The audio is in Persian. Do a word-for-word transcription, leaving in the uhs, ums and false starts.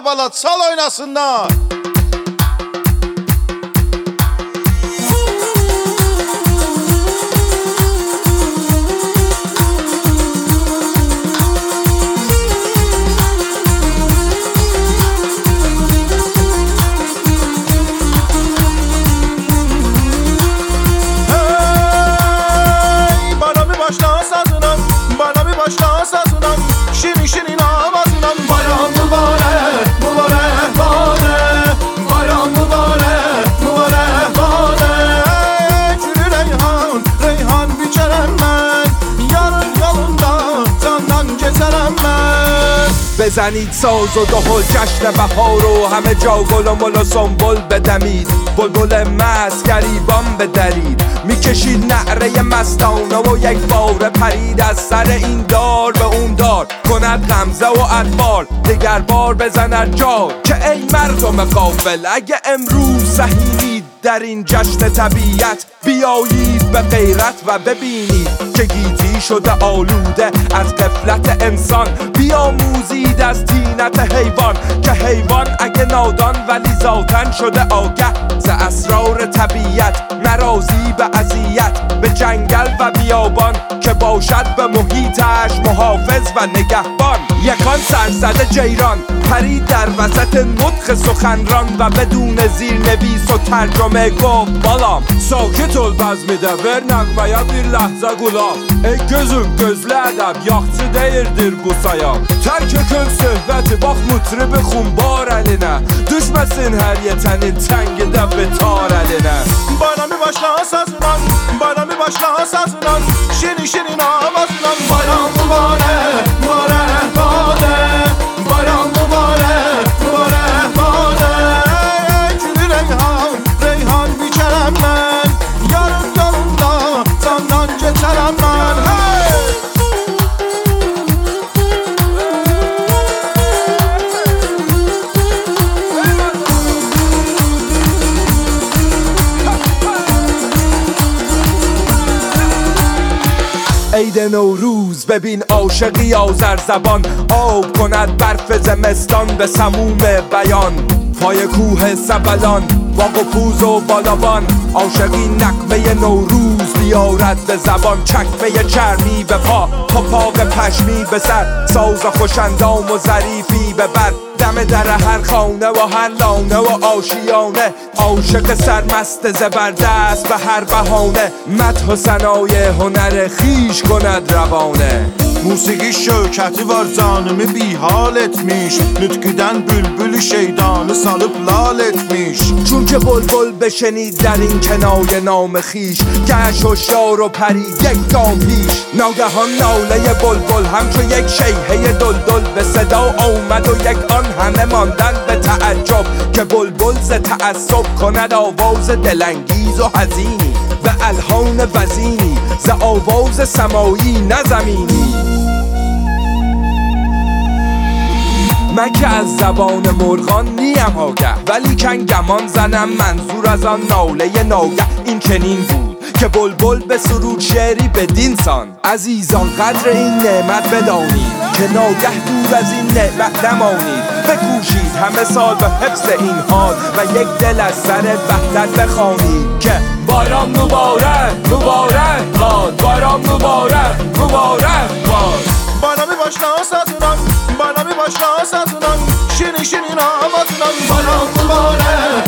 əhvalat sal oynasınlar. Şirin şirin avazından bayram mübarek, mübarek bade. Bayram mübarek, mübarek bade. Gülü reyhan, reyhan biçerem ben. Yarın yolunda candan geçerem ben. بزنید ساز و دهل جشن بهار و همه جا گل و مل و سنبل بدمید. بلبل مست گریبان بدرید، میکشید نعره مستانه و یک بار پرید از سر این دار به اون دار. کند غمزه و اطفال دگر بار بزند جار که ای مردم غافل، اگه امروز سهیلید در این جشن طبیعت، بیایید به غیرت و ببینید که گیتی شده آلوده از غفلت انسان. بیاموزید از طینت حیوان که حیوان اگه نادان ولی ذاتن شده آگه ز اسرار طبیعت، نرازی به اذیت به جنگل و بیابان که باشد به محیطش محافظ و نگهبان. یکان سرزده جیران پرید در وسط نطق سخنران و بدون زیرنویس و ترجمه گفت بالام Sakit ol bəzmidə, ver nəğməyə bir ləhzə qulaq. Ey gözüm, gözlü ədəb, yaxçı deyirdir bu sayaq. Tərk etün söhbəti, bax mutribi xumbar əlinə. Düşməsin hər yetənin təngidə betar əlinə. Bayramı başla sazınan, bayramı başla sazınan. Şirin şirin avazından bayram mübarek, mübarek bade. Bayram mübarek, mübarek bade. Gülü reyhan, reyhan biçerem ben. Yarın yolunda candan geçerem ben. Hey! عید نوروز ببین عاشقی آذر زبان، آب کند برف زمستان به سموم بیان. پای کوه سبلان باغ و پوز و بالابان، عاشقی نغمه نوروز بیارد به زبان. چکمه چرمی به پا، پاپاق پشمی به سر، ساز خوشندام و ظریفی به بر. دم در هر خانه و هر لانه و آشیانه، عاشق سرمست زبردست به هر بهانه. مدح و ثنای هنر خیش کند روانه. Musiqi şökəti var canımı bihal etmiş. Nütküdən bülbül şeydanı salıp lal etmiş. چون که بلبل بشنید در این کنایه نام خیش، گشت هشیار و پرید یک گام پیش. ناگهان ناله بلبل همچو یک شیهه دلدل به صدا آمد و یک آن همه ماندن به تعجب که بلبل ز تعصب کند آواز دلانگیز و حزینی و الحان وزینی ز آواز سمایی نه زمینی. من که از زبان مرغان نیم آگه، ولی کن گمان زنم منظور از آن ناله ناگه این چنین بود که بلبل به سرود شعری بدین سان. عزیزان قدر این نعمت بدانید که ناگه دور از این نعمت نمانید. بکوشید همه سال به حفظ این حال و یک دل از سر وحدت بخوانید که باران مبارک مبارک باد، باران مبارک مبارک باد. Bayramı başla sazınan, bayramı başla sazınan. Şirin şirin avazından bayram mübarek,